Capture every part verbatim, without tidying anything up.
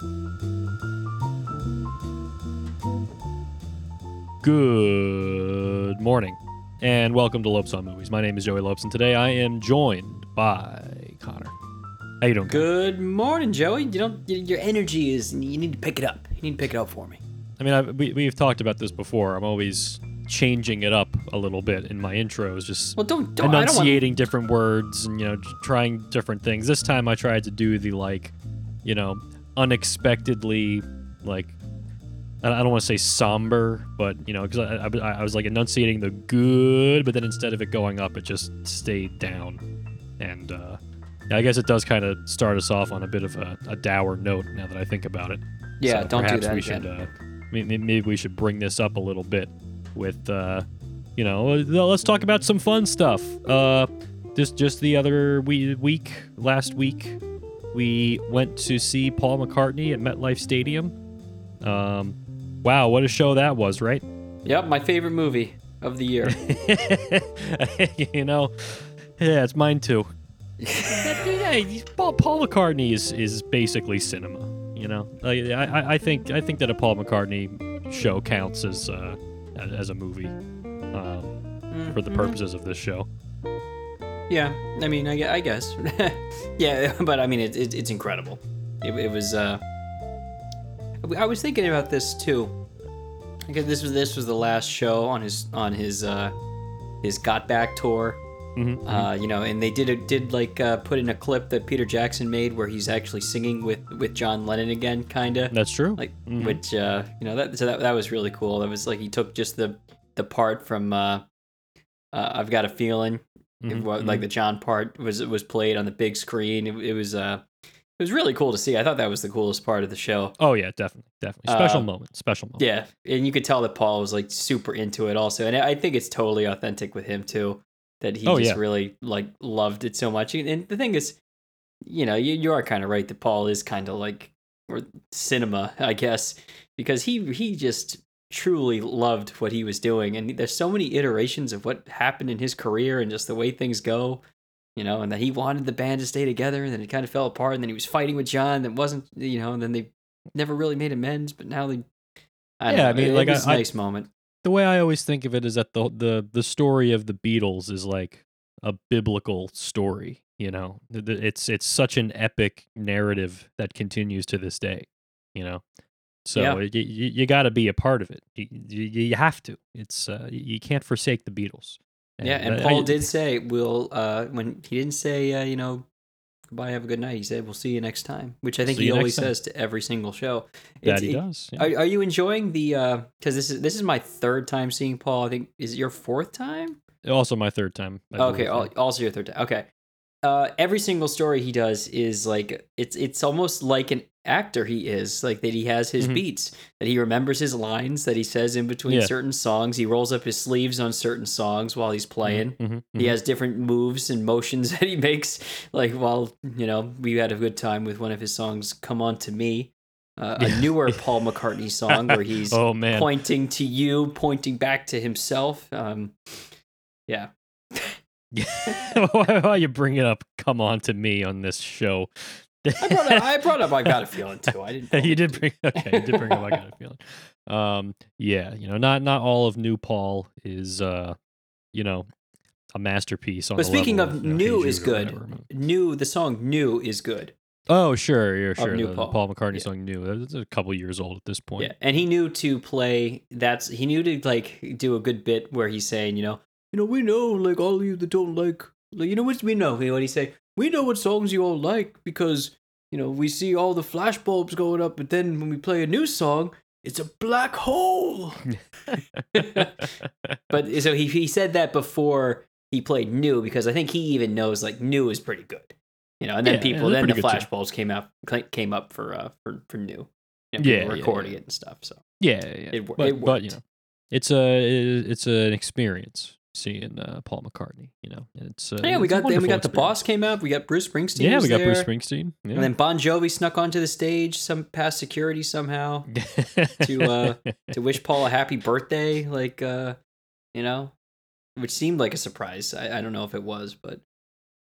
Good morning, and welcome to Lopes on Movies. My name is Joey Lopes, and today I am joined by Connor. How you doing, Connor? Good morning, Joey. You don't. Your energy is. You need to pick it up. You need to pick it up for me. I mean, I, we, we've talked about this before. I'm always changing it up a little bit in my intros, just Well, don't. don't enunciating I don't want... different words and, you know, trying different things. This time I tried to do the, like, you know, unexpectedly, like, I don't want to say somber, but, you know, because I, I, I was, like, enunciating the good, but then instead of it going up, it just stayed down. And, uh, yeah, I guess it does kind of start us off on a bit of a, a dour note now that I think about it. Yeah, so don't do perhaps that we again. should, uh, maybe, maybe we should bring this up a little bit with, uh, you know, let's talk about some fun stuff. Uh, just, just the other we- week, last week, we went to see Paul McCartney at MetLife Stadium. Um, wow, what a show that was, right? Yep, my favorite movie of the year. You know, yeah, it's mine too. Yeah, Paul, Paul McCartney is, is basically cinema. You know, I, I I think I think that a Paul McCartney show counts as uh, as a movie um, Mm, for the mhm. purposes of this show. Yeah, I mean, I, gue- I guess. Yeah, but I mean, it, it, it's incredible. It, it was. Uh, I was thinking about this too. Because this was this was the last show on his on his uh, his Got Back tour. Mm-hmm. Uh, you know, and they did a, did like uh, put in a clip that Peter Jackson made where he's actually singing with, with John Lennon again, kind of. That's true. Like, Mhm. which uh, you know, that so that that was really cool. That was like he took just the the part from uh, uh, I've Got a Feeling, Mhm, it, wa- like mhm. the John part was was played on the big screen. It, it was uh, it was really cool to see. I thought that was the coolest part of the show. Oh yeah, definitely, definitely. Special Uh, moment. Special moment. Yeah, and you could tell that Paul was like super into it also, and I think it's totally authentic with him too. That he Oh, just yeah. really like loved it so much. And the thing is, you know, you, you are kind of right that Paul is kind of like or cinema, I guess, because he he just truly loved what he was doing. And there's so many iterations of what happened in his career and just the way things go, you know, and that he wanted the band to stay together, and then it kind of fell apart, and then he was fighting with John that wasn't, you know, and then they never really made amends, but now they. I don't Yeah, know. I mean, it, like, it was I- a I- nice moment. The way I always think of it is that the the the story of the Beatles is like a biblical story. You know, Th- th- it's it's such an epic narrative that continues to this day. You know, so Yeah. you you, you got to be a part of it. You, you, you have to. It's uh, you can't forsake the Beatles. Yeah, and I- Paul I- did say we'll uh when he didn't say uh, you know, goodbye, have a good night. He said we'll see you next time, which I think See he you always next time. says to every single show. that It's- he it- does. yeah. Are, are you enjoying the uh because this is this is my third time seeing Paul. I think is it your fourth time? Also, my third time. I Okay, believe, al- yeah. also your third time. Okay. Uh every single story he does is like it's it's almost like an actor he is, like that he has his Mhm. beats, that he remembers his lines that he says in between Yeah. certain songs. He rolls up his sleeves on certain songs while he's playing. Mhm, He mhm. has different moves and motions that he makes. Like while you know, we had a good time with one of his songs, "Come On to Me," uh, a newer Paul McCartney song where he's oh man. pointing to you, pointing back to himself. Um, yeah, Why, why you bring it up? Come on to me on this show. I brought up. I brought up. I got a feeling too. I didn't. you did bring okay, you did bring up I got a feeling. Um yeah, you know, not not all of New Paul is uh you know, a masterpiece on But the speaking level of you know, new Hey is Jude or good. whatever. New, the song "New" is good. Oh, sure, yeah, sure. New The, the Paul. Paul McCartney Yeah. song New. It's a couple years old at this point. Yeah, and he knew to play. That's he knew to like do a good bit where he's saying, you know, you know, we know like all of you that don't like, like you know what we know. You know what he say? We know what songs you all like because you know we see all the flash bulbs going up, but then when we play a new song, it's a black hole. But so he he said that before he played New because I think he even knows like New is pretty good, you know. And then Yeah, people, yeah, then pretty the good flash tune. bulbs came out came up for uh for for New. You know, Yeah, people yeah, recording yeah. it and stuff. So yeah, yeah. It wor- but, it but you worked. know, it's a it's an experience seeing uh, Paul McCartney, you know. And it's uh, yeah, we it's a got then we wonderful got the experience. boss came up. We got Bruce Springsteen. Yeah, was we got there. Bruce Springsteen. Yeah. And then Bon Jovi snuck onto the stage, some past security somehow, to uh to wish Paul a happy birthday, like uh you know, which seemed like a surprise. I, I don't know if it was, but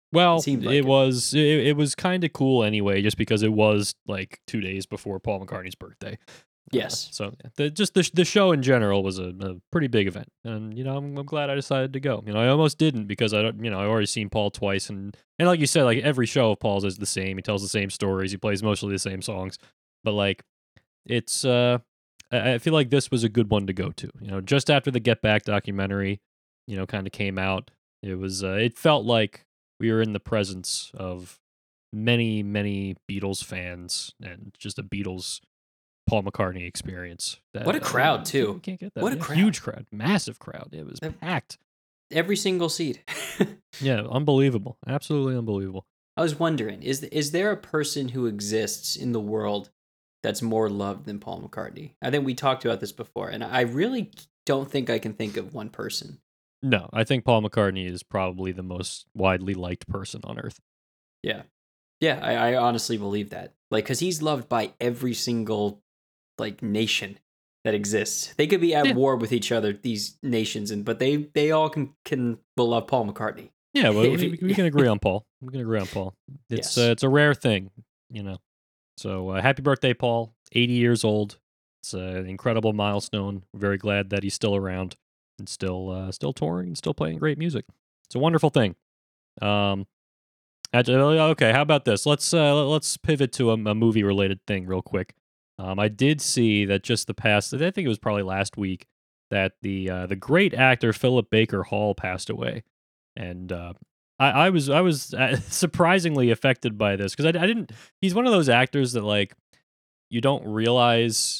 It Well, seemed like it it. was it, it was kind of cool anyway, just because it was like two days before Paul McCartney's birthday. Uh, Yes. so yeah, the, just the the show in general was a, a pretty big event, and you know I'm, I'm glad I decided to go. You know I almost didn't because I don't you know I already seen Paul twice, and and like you said, like every show of Paul's is the same. He tells the same stories. He plays mostly the same songs, but like it's uh I I feel like this was a good one to go to. You know, just after the Get Back documentary, you know, kind of came out, it was uh, it felt like we were in the presence of many many Beatles fans and just a Beatles Paul McCartney experience. What That a uh, crowd, you can't, too. you can't get that. What a Yeah, crowd. huge crowd, massive crowd. It was Uh, packed. Every single seat. Yeah, unbelievable, absolutely unbelievable. I was wondering, is is there a person who exists in the world that's more loved than Paul McCartney? I think we talked about this before, and I really don't think I can think of one person. No, I think Paul McCartney is probably the most widely liked person on earth. Yeah. Yeah, I, I honestly believe that. Like, because he's loved by every single, like, nation that exists. They could be at Yeah. war with each other, these nations, and but they they all can, can will love Paul McCartney. Yeah, well, If we, he- we can agree on Paul. We can agree on Paul. It's Yes. uh, it's a rare thing, you know. So uh, happy birthday, Paul! eighty years old. It's uh, an incredible milestone. We're very glad that he's still around and still uh, still touring and still playing great music. It's a wonderful thing. Um, actually, okay, how about this? Let's uh, let's pivot to a, a movie related thing real quick. Um, I did see that just the past. I think it was probably last week that the uh, the great actor Philip Baker Hall passed away, and uh, I, I was I was uh, surprisingly affected by this because I, I didn't. He's one of those actors that like you don't realize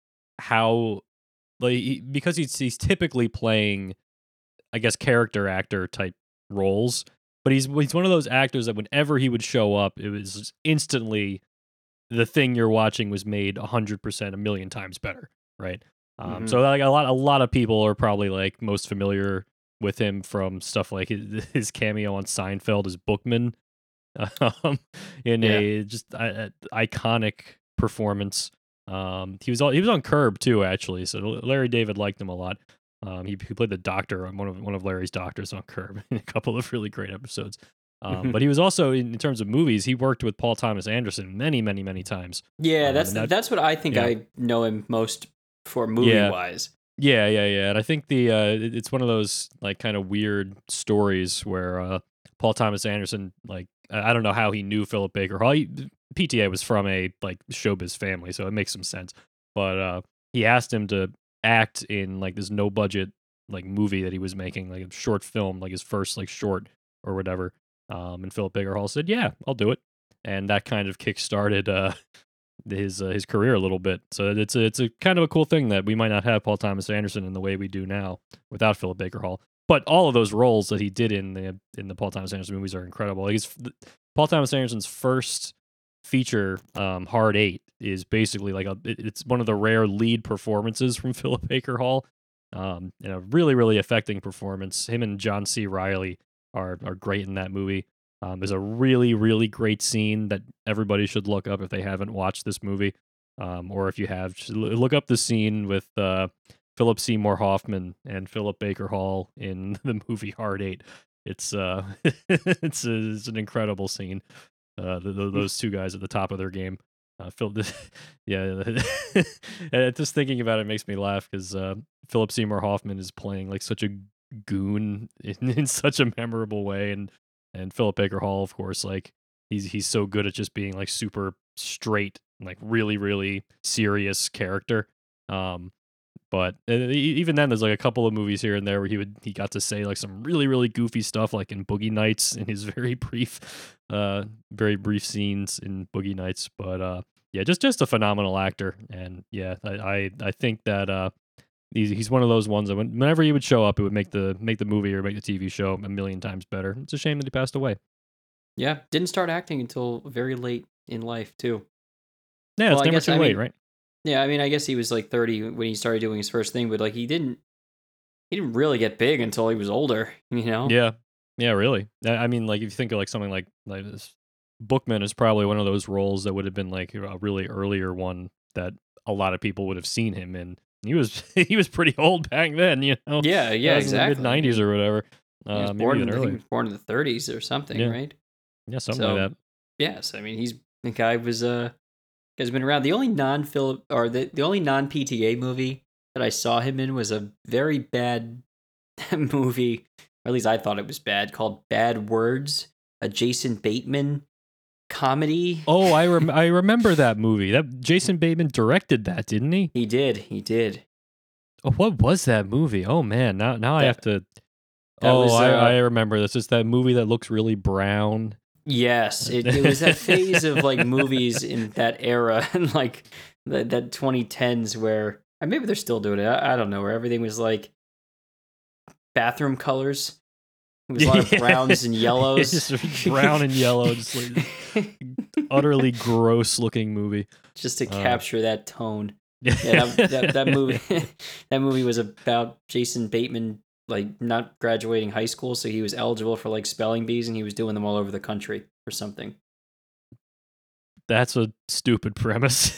how like he- because he's he's typically playing I guess character actor type roles, but he's he's one of those actors that whenever he would show up, it was instantly the thing you're watching was made a hundred percent a million times better, right? Um, Mhm. so like a lot a lot of people are probably like most familiar with him from stuff like his, his cameo on Seinfeld as Bookman, um, in Yeah. a just uh, iconic performance. Um, he was all, he was on Curb too, actually. So Larry David liked him a lot. Um, he, he played the doctor on one of one of Larry's doctors on Curb in a couple of really great episodes. Um, but he was also in, in terms of movies, he worked with Paul Thomas Anderson many, many, many times. Yeah, Um, that's and that- that's what I think yeah. I know him most for movie Yeah. wise. Yeah, yeah, yeah. And I think the uh, it- it's one of those like kind of weird stories where uh, Paul Thomas Anderson, like I I don't know how he knew Philip Baker Hall. He, P T A was from a like showbiz family, so it makes some sense. But uh, he asked him to act in like this no budget like movie that he was making, like a short film, like his first like short or whatever. Um, and Philip Baker Hall said, "Yeah, I'll do it," and that kind of kickstarted uh, his uh, his career a little bit. So it's a, it's a kind of a cool thing that we might not have Paul Thomas Anderson in the way we do now without Philip Baker Hall. But all of those roles that he did in the in the Paul Thomas Anderson movies are incredible. Like he's, Paul Thomas Anderson's first feature, um, Hard Eight, is basically like a it- it's one of the rare lead performances from Philip Baker Hall. Um, and a really really affecting performance. Him and John C. Riley are are great in that movie. Um, there's a really, really great scene that everybody should look up if they haven't watched this movie, um, or if you have, just l- look up the scene with uh, Philip Seymour Hoffman and Philip Baker Hall in the movie Hard Eight. It's uh, it's, a, it's an incredible scene. Uh, the, the, those two guys at the top of their game. Uh, Phil, yeah, and just thinking about it makes me laugh because uh, Philip Seymour Hoffman is playing like such a goon in, in such a memorable way, and and Philip Baker Hall, of course, like he's he's so good at just being like super straight, like really really serious character. Um, but uh, e- even then, there's like a couple of movies here and there where he would he got to say like some really really goofy stuff, like in Boogie Nights in his very brief, uh, very brief scenes in Boogie Nights. But uh, yeah, just just a phenomenal actor, and yeah, I I, I think that uh. He's, he's one of those ones that when, whenever he would show up, it would make the make the movie or make the T V show a million times better. It's a shame that he passed away. Yeah, didn't start acting until very late in life too. Yeah, Well, it's I never guess- too I late, mean- right? Yeah, I mean, I guess he was like thirty when he started doing his first thing, but like he didn't he didn't really get big until he was older, you know? Yeah, yeah, really. I I mean, like if you think of like something like like this, Bookman is probably one of those roles that would have been like a really earlier one that a lot of people would have seen him in. He was he was pretty old back then, you know. Yeah, yeah, That was exactly. in the mid nineties or whatever. He was Uh, maybe born even in, I think he earlier. was born in the thirties or something, Yeah. right? Yeah, something So, like that. yes, I mean, he's the guy was uh has been around. The only non Philip or the the only non P T A movie that I saw him in was a very bad movie, or at least I thought it was bad, called Bad Words, a Jason Bateman comedy. Oh, I rem- I remember that movie. That Jason Bateman directed that, didn't he? He did, he did. Oh, what was that movie? Oh man, now now I That have to. that Oh, was I, uh I remember this. It's that movie that looks really brown. yes, it, it was that phase of like movies in that era and like that that twenty tens where uh, maybe they're still doing it. I, I don't know, where everything was like bathroom colors. It was a lot of browns and yellows. Just brown and yellow, just like utterly gross looking movie. Just to Uh, capture that tone. Yeah, that, that, that movie that movie was about Jason Bateman like not graduating high school, so he was eligible for like spelling bees and he was doing them all over the country or something. That's a stupid premise.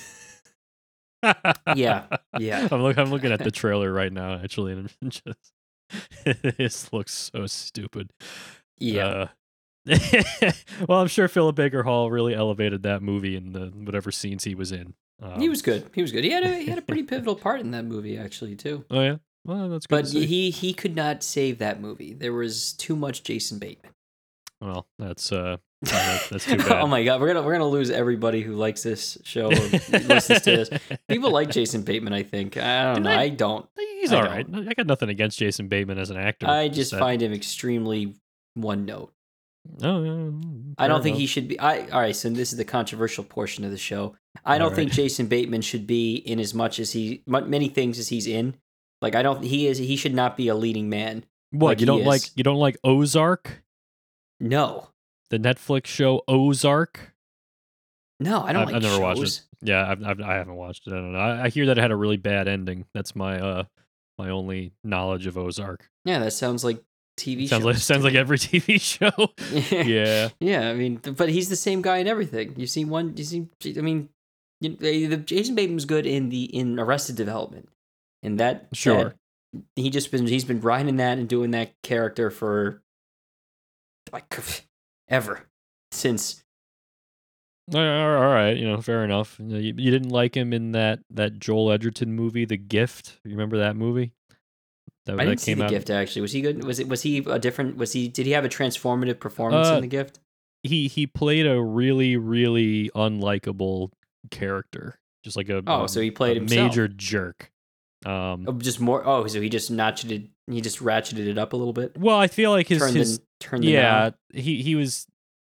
Yeah, yeah. I'm look. I'm looking at the trailer right now, actually, and it just this looks so stupid. Yeah. Uh, well, I'm sure Philip Baker Hall really elevated that movie in the whatever scenes he was in. Um, He was good. He was good. He had a he had a pretty pivotal part in that movie actually too. Oh yeah. Well, that's good. But to see. he he could not save that movie. There was too much Jason Bateman. Well, that's uh, that- that's too bad. Oh my god, we're gonna we're gonna lose everybody who likes this show or listens to this. People like Jason Bateman, I think. I don't Did know. I- I don't. He's I all right. I got nothing against Jason Bateman as an actor. I just that- find him extremely one note. Oh, yeah, I don't fair think he enough. should be. I all right. So this is the controversial portion of the show. I don't All think right. Jason Bateman should be in as much as he mu- many things as he's in. Like I don't. He is. He should not be a leading man. What like you he don't like? is. You don't like Ozark, No, the Netflix show Ozark? no, I don't I've, like I've never shows. watched it. Yeah, I've, I've I haven't watched it. I don't know. I, I hear that it had a really bad ending. That's my uh my only knowledge of Ozark. Yeah, that sounds like T V Sounds shows. like sounds like every T V show. yeah. Yeah. Yeah, I mean, but he's the same guy in everything. You see one. You see. I mean, you, the Jason Bateman's good in the in Arrested Development, and that Sure. that- he just been he's been grinding that and doing that character for like ever since. All right, all right, you know, fair enough. You, know, you, you didn't like him in that that Joel Edgerton movie, The Gift. You remember that movie? That, I that didn't see came the out. gift actually. Was he good? Was it? Was he a different? Was he? Did he have a transformative performance Uh, in the gift? He he played a really really unlikable character, just like a Oh, a- so he played a himself. major jerk. Um, Oh, just more. Oh, so he just notched He just ratcheted it up a little bit. well, I feel like his Turned his the turned the yeah knob. he he was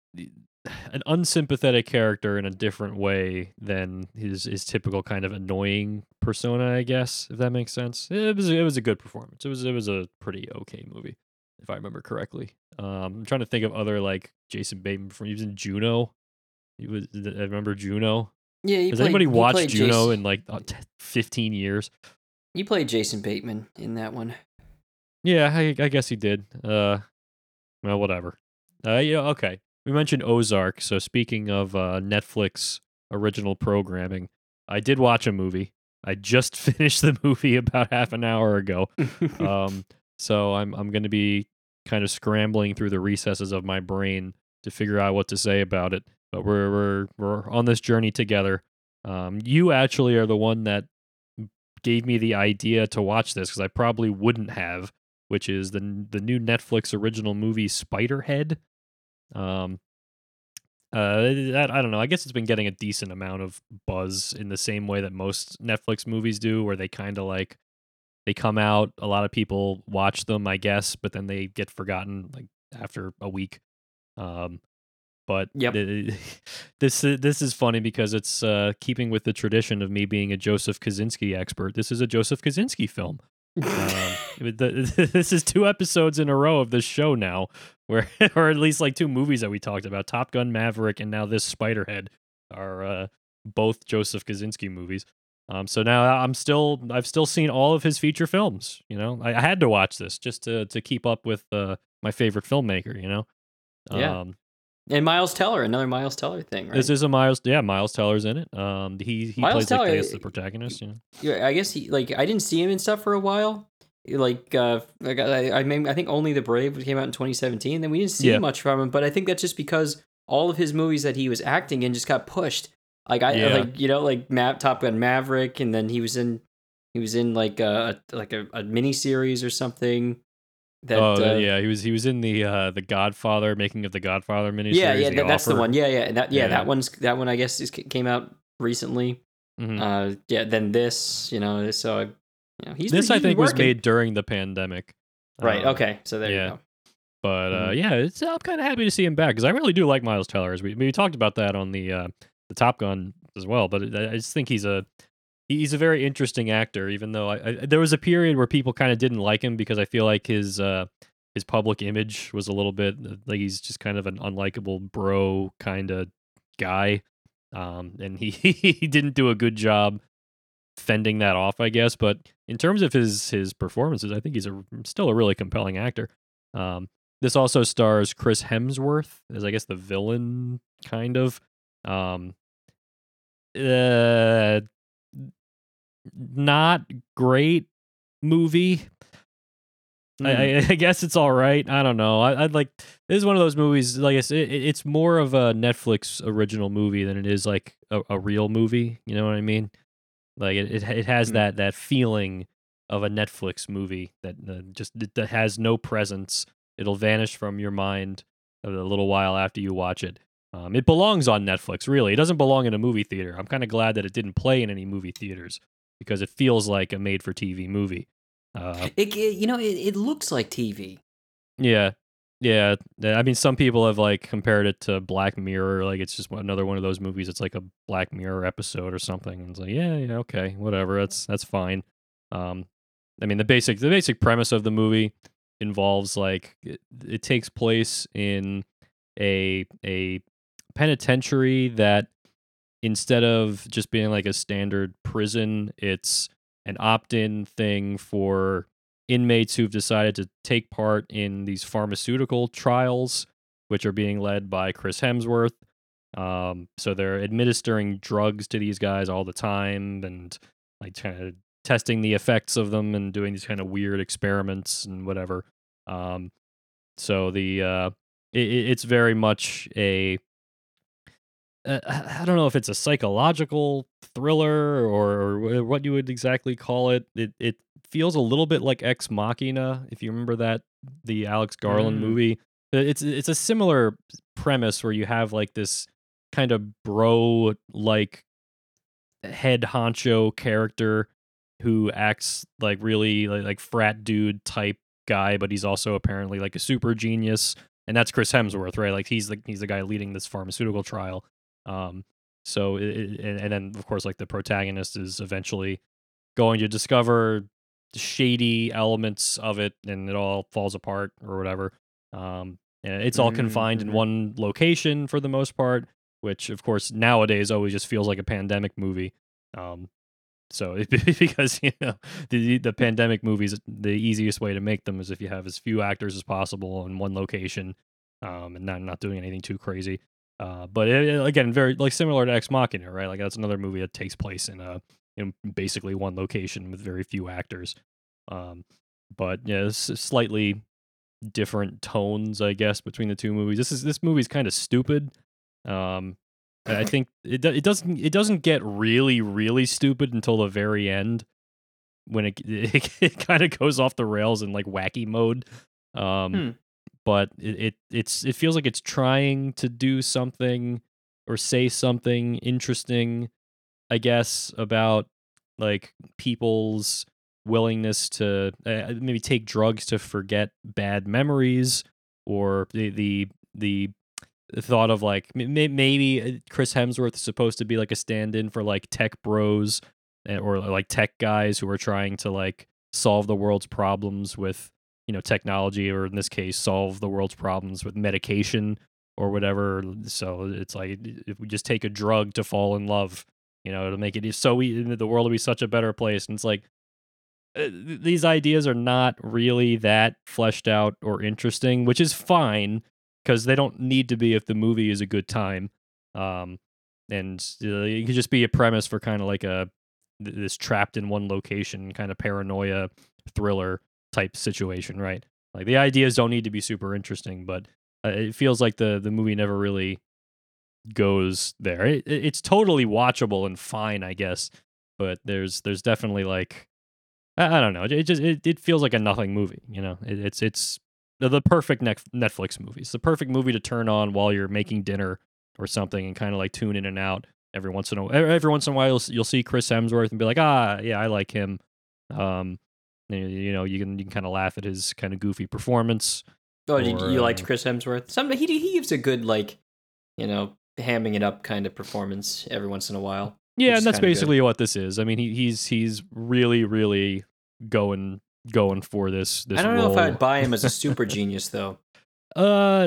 an unsympathetic character in a different way than his his typical kind of annoying persona, I guess, if that makes sense. It was it was a good performance. It was it was a pretty okay movie, if I remember correctly. Um, I'm trying to think of other like Jason Bateman from he was in Juno. He was I remember Juno. Yeah, he Has played, anybody he watched played Juno Jason, in like uh, t- fifteen years? He played Jason Bateman in that one. Yeah, I, I guess he did. Uh, well, whatever. Uh, yeah, okay. We mentioned Ozark. So speaking of uh, Netflix original programming, I did watch a movie. I just finished the movie about half an hour ago. Um, so I'm I'm going to be kind of scrambling through the recesses of my brain to figure out what to say about it. But we're we're we're on this journey together. Um, you actually are the one that gave me the idea to watch this because I probably wouldn't have, which is the the new Netflix original movie Spiderhead. Um, uh, I, I don't know. I guess it's been getting a decent amount of buzz in the same way that most Netflix movies do, where they kind of like they come out, a lot of people watch them, I guess, but then they get forgotten like after a week. Um, but Yep. th- this i- this is funny because it's uh, keeping with the tradition of me being a Joseph Kaczynski expert. This is a Joseph Kaczynski film. Um, the, this is two episodes in a row of this show now, where or at least like two movies that we talked about: Top Gun, Maverick, and now this Spiderhead are uh, both Joseph Kaczynski movies. Um, so now I'm still I've still seen all of his feature films. You know, I, I had to watch this just to to keep up with uh, my favorite filmmaker. You know, Yeah. um, And Miles Teller, another Miles Teller thing, right? this is a Miles. Yeah, Miles Teller's in it. Um, he he Miles plays like Teller, I guess the protagonist. You know, Yeah, I guess he like I didn't see him and stuff for a while, like uh like I I mean I think Only the Brave came out in twenty seventeen. Then we didn't see Yeah, much from him, but I think that's just because all of his movies that he was acting in just got pushed. Like I yeah. like you know like Ma- Top Gun Maverick, and then he was in he was in like a like a, a mini series or something that Oh, the, uh yeah. He was he was in the uh, the Godfather, making of the Godfather yeah, miniseries, yeah, The that, that's the Offer. one. Yeah, yeah, and that yeah, Yeah. that one's that one I guess is, came out recently. hmm Uh yeah, then this, you know, so I, you know, he's been This I he's been think was working. made during the pandemic. Right. Um, Okay. So there you yeah. go. But uh, Mhm. yeah, it's I'm kind of happy to see him back because I really do like Miles Teller. As we we talked about that on the uh, the Top Gun as well. But I I just think he's a he's a very interesting actor. Even though I, I there was a period where people kind of didn't like him because I feel like his uh, his public image was a little bit uh, like he's just kind of an unlikable bro kind of guy. Um, and he he didn't do a good job fending that off, I guess. But in terms of his his performances, I think he's a still a really compelling actor. Um, this also stars Chris Hemsworth as I guess the villain, kind of. Um, uh, Not great movie. I, Hmm. I, I guess it's all right. I don't know. I, I'd like this is one of those movies. Like I said, it, it's more of a Netflix original movie than it is like a, a real movie. You know what I mean? Like it, it, it has Hmm. that that feeling of a Netflix movie that uh, just that has no presence. It'll vanish from your mind a little while after you watch it. Um, it belongs on Netflix, really. It doesn't belong in a movie theater. I'm kind of glad that it didn't play in any movie theaters because it feels like a made-for-T V movie. Uh, It, it you know it, it looks like T V. yeah, yeah. yeah, I mean, some people have like compared it to Black Mirror. Like it's just another one of those movies. It's like a Black Mirror episode or something. And it's like, yeah, yeah, okay, whatever. That's that's fine. Um, I mean, the basic the basic premise of the movie involves like it, it takes place in a a penitentiary that instead of just being like a standard prison, it's an opt-in thing for inmates who've decided to take part in these pharmaceutical trials, which are being led by Chris Hemsworth. Um, so they're administering drugs to these guys all the time and like kind of testing the effects of them and doing these kind of weird experiments and whatever. Um, so the uh, it, it's very much a uh, I don't know if it's a psychological thriller or, or what you would exactly call it. It it feels a little bit like Ex Machina, if you remember that the Alex Garland Mm. movie. Uh, It's it's a similar premise where you have like this kind of bro like head honcho character who acts like really like, like frat dude type guy, but he's also apparently like a super genius, and that's Chris Hemsworth, right? Like he's the he's the guy leading this pharmaceutical trial. Um, so it, it- and, and then of course like the protagonist is eventually going to discover shady elements of it, and it all falls apart or whatever. Um, and it's all Mm, confined in mhm. one location for the most part, which of course nowadays always just feels like a pandemic movie. Um, so it, because you know the the pandemic movies, the easiest way to make them is if you have as few actors as possible in one location, um, and not not doing anything too crazy. Uh, but it, it- again, very like similar to Ex Machina, right? Like that's another movie that takes place in a in basically one location with very few actors. Um, but yeah, it's slightly different tones, I guess, between the two movies. This is this movie's kind of stupid. Um, and I think it do- it doesn't it doesn't get really really stupid until the very end when it it, it kind of goes off the rails in like wacky mode. Um, Hmm. but it, it it's it feels like it's trying to do something or say something interesting, I guess, about like people's willingness to uh, maybe take drugs to forget bad memories, or the the the thought of like m- may- maybe uh, Chris Hemsworth is supposed to be like a stand-in for like tech bros eh, or like tech guys who are trying to like solve the world's problems with you know technology, or in this case solve the world's problems with medication or whatever. So it's like if we just take a drug to fall in love, you know, it'll make it so e- the world will be such a better place. And it's like uh, th- these ideas are not really that fleshed out or interesting, which is fine because they don't need to be if the movie is a good time. Um, and uh, it could just be a premise for kind of like a th- this trapped in one location kind of paranoia thriller. type situation, right? Like the ideas don't need to be super interesting, but uh, it feels like the the movie never really goes there. It, it- it's totally watchable and fine, I guess, but there's there's definitely like I, I don't know. It just it, it feels like a nothing movie. You know, it, it's it's the, the perfect Nef- Netflix movie. It's the perfect movie to turn on while you're making dinner or something and kind of like tune in and out every once in a every every once in a while. You'll, s- you'll see Chris Hemsworth and be like, ah, yeah, I like him. Um, you you know, you can you can kind of laugh at his kind of goofy performance. Oh, you, Or you uh, liked Chris Hemsworth? Some he he gives a good like, you know, hamming it up kind of performance every once in a while. yeah, which and is that's kinda good. basically what this is. I mean, he, he's he's really really going going for this this I don't role. know if I'd buy him as a super genius though. Uh,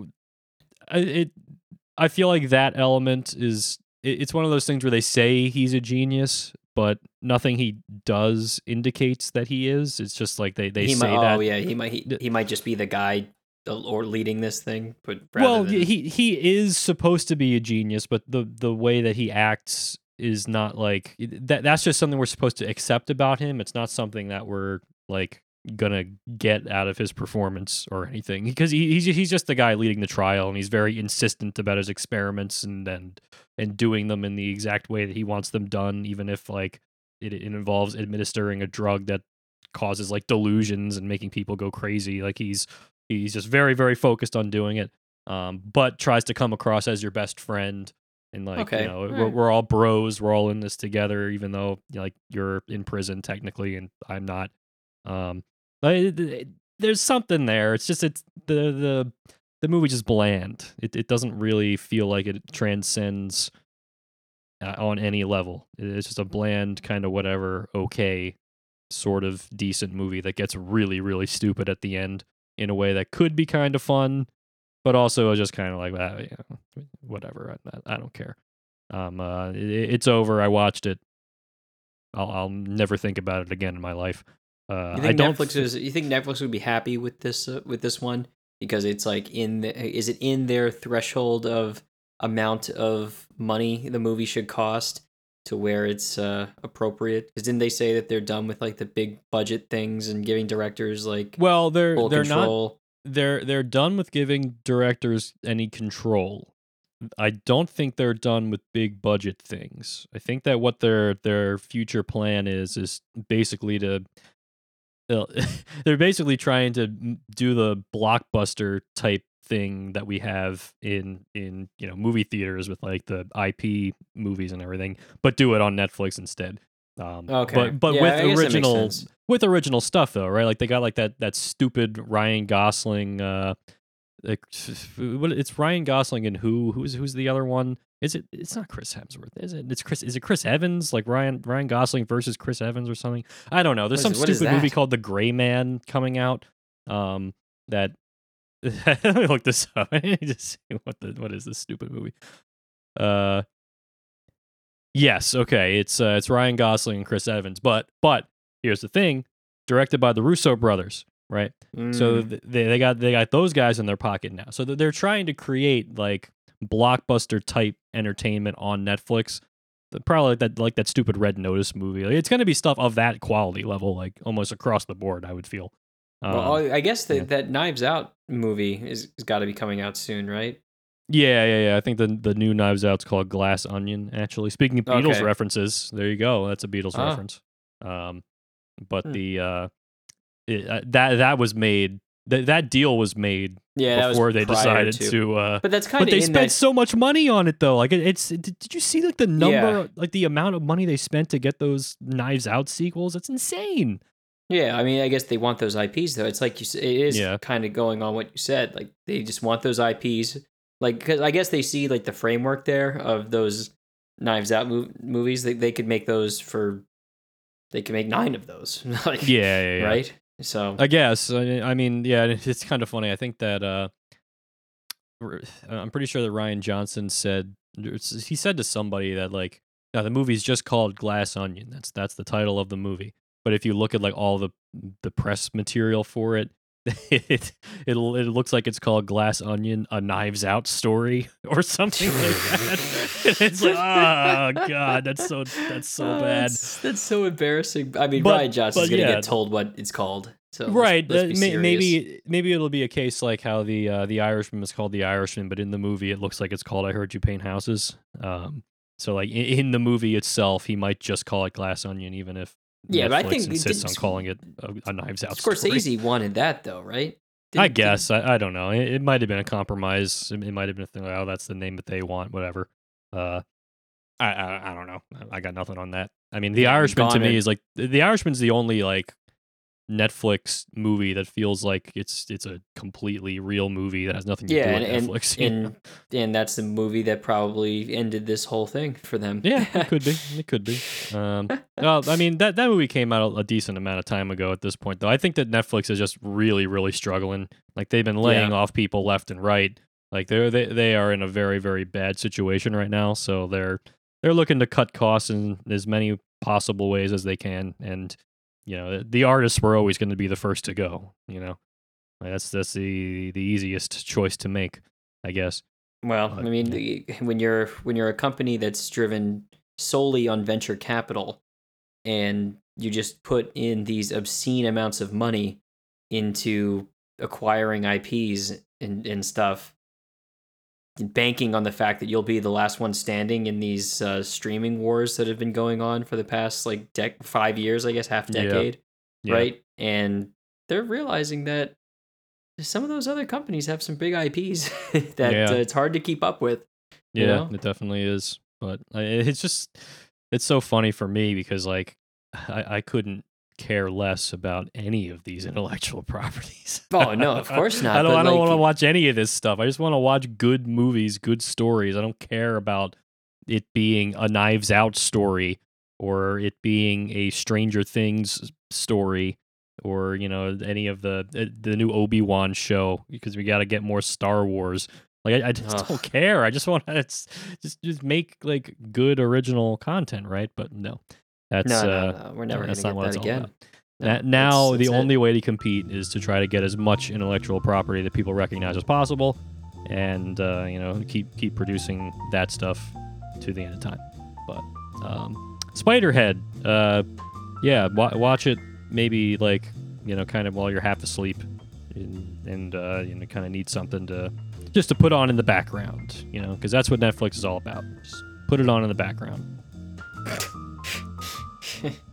I- it. I feel like that element is. it- It's one of those things where they say he's a genius, but nothing he does indicates that he is. It's just like they they he say might. that. Oh yeah, he might. He, he might just be the guy uh, or leading this thing, but rather Well, than, he he is supposed to be a genius, but the the way that he acts is not like that. That's just something we're supposed to accept about him. It's not something that we're like gonna get out of his performance or anything because he, he's he's just the guy leading the trial, and he's very insistent about his experiments and and and doing them in the exact way that he wants them done, even if like it, it involves administering a drug that causes like delusions and making people go crazy. Like he's he's just very very focused on doing it, um, but tries to come across as your best friend. And like Okay, you know, all we're, right. we're all bros. We're all in this together, even though like you're in prison technically, and I'm not. Um, but it, it- there's something there. It's just it's the the the movie just bland. It it doesn't really feel like it transcends uh, on any level. It's just a bland kind of whatever, okay, sort of decent movie that gets really really stupid at the end in a way that could be kind of fun, but also is just kind of like ah, you know, whatever. I, I I don't care. Um, uh, it, it's over. I watched it. I'll I'll never think about it again in my life. Uh, You I think don't. Netflix is? You think Netflix would be happy with this uh, with this one because it's like in the is it in their threshold of amount of money the movie should cost to where it's uh, appropriate? Because didn't they say that they're done with like the big budget things and giving directors like Well, they're full they're not control? they're they're done with giving directors any control. I don't think they're done with big budget things. I think that what their their future plan is is basically to they'll- they're basically trying to m- do the blockbuster type thing that we have in in you know movie theaters with like the I P movies and everything, but do it on Netflix instead. Um, Okay, but but yeah, with I guess that makes original sense. with original stuff though, right? Like they got like that that stupid Ryan Gosling. Uh, like, what it's Ryan Gosling and who who's who's the other one? Is it? It's not Chris Hemsworth, is it? It's Chris. Is it Chris Evans? Like Ryan Ryan Gosling versus Chris Evans or something? I don't know. There's What some is what is stupid movie that? called The Gray Man coming out. Um, that let me look this up. I need to see what the what is this stupid movie. Uh, yes, okay. It's uh, it's Ryan Gosling and Chris Evans, but but here's the thing: directed by the Russo brothers, right? So Mm, th- they they got they got those guys in their pocket now. So th- they're trying to create like blockbuster type entertainment on Netflix. The- Probably like that like that stupid Red Notice movie. Like, it's going to be stuff of that quality level, like almost across the board. I would feel. well, Um, I I guess yeah, that that Knives Out movie is has got to be coming out soon, right? yeah, yeah, yeah. I think the the new Knives Out's called Glass Onion. Actually, speaking of Beatles Okay. references, there you go. That's a Beatles Ah. reference. Um, but Hmm. the uh, it, uh, that that was made. That that deal was made Yeah, that was before they prior decided to. to. Uh, But that's kind but of they in spent that. so much money on it, though. Like it, it's. Did, did you see like the Yeah. number, like the amount of money they spent to get those Knives Out sequels? It's insane. Yeah, I mean, I guess they want those I Ps though. It's like you, s- it is Yeah. kind of going on what you said. Like they just want those I Ps. Like because I guess they see like the framework there of those Knives Out mov- movies. They they could make those for. They could make nine of those. Like Yeah, yeah, yeah. right. So I guess. I, I mean, yeah. It's kind of funny. I think that uh, r- I'm pretty sure that Ryan Johnson said he said to somebody that like, now the movie's just called Glass Onion. That's that's the title of the movie. But if you look at like all the the press material for it, it it it looks like it's called Glass Onion: A Knives Out Story or something like that. And it's like, oh god, that's so that's so Oh, bad. That's, that's so embarrassing. I mean, But Ryan Johnson's but gonna yeah, get told what it's called. So let's- Right. let's uh, be may- serious. maybe maybe it'll be a case like how the uh, the Irishman was called the Irishman, but in the movie it looks like it's called I Heard You Paint Houses. Um, so like in, in the movie itself, he might just call it Glass Onion, even if Yeah, Netflix but I think- insists did- on calling it a, a Knives Out story. Scorsese wanted that though, right? I Didn't- guess I, I don't know. It, it might have been a compromise. It, it might have been a thing like, oh, that's the name that they want. Whatever. Uh, I, I I don't know. I got nothing on that. I mean, The Yeah, Irishman to Gone me and- is like the The Irishman's the only like Netflix movie that feels like it's it's a completely real movie that has nothing to Yeah, do and with and, Netflix. you know? and and that's the movie that probably ended this whole thing for them. Yeah, it could be. It could be. Um, well, I mean that that movie came out a decent amount of time ago. At this point, though, I think that Netflix is just really, really struggling. Like they've been laying Yeah. off people left and right. Like they're they they are in a very, very bad situation right now. So they're they're looking to cut costs in as many possible ways as they can. And you know, the, the artists were always going to be the first to go. You know, like, that's that's the the easiest choice to make, I guess. Well, But, I mean, yeah. the- when you're when you're a company that's driven solely on venture capital, and you just put in these obscene amounts of money into acquiring I Ps and and stuff, banking on the fact that you'll be the last one standing in these uh, streaming wars that have been going on for the past like dec- five years, I guess, half Yeah. decade, Yeah. right? And they're realizing that some of those other companies have some big I Ps that Yeah. uh, it's hard to keep up with. you Yeah, know? it definitely is. But I, it's just, it's so funny for me because like I, I couldn't care less about any of these intellectual properties. Oh, no, of course not, I don't. but, I don't like- want to watch any of this stuff. I just want to watch good movies, good stories. I don't care about it being a Knives Out story or it being a Stranger Things story or you know any of the uh, the new Obi-Wan show because we got to get more Star Wars. Like I, I just Ugh. don't care. I just want to just just make like good original content, right? But no, that's no, no, uh, no, we're never that's going not to what get it's that all again. about. No, Na- now that's- the that's it. only way to compete is to try to get as much intellectual property that people recognize as possible, and uh, you know keep keep producing that stuff to the end of time. But um, Spiderhead, uh, yeah, wa- watch it maybe like you know kind of while you're half asleep, and, and uh, you know kind of need something to just to put on in the background, you know, because that's what Netflix is all about. Just put it on in the background.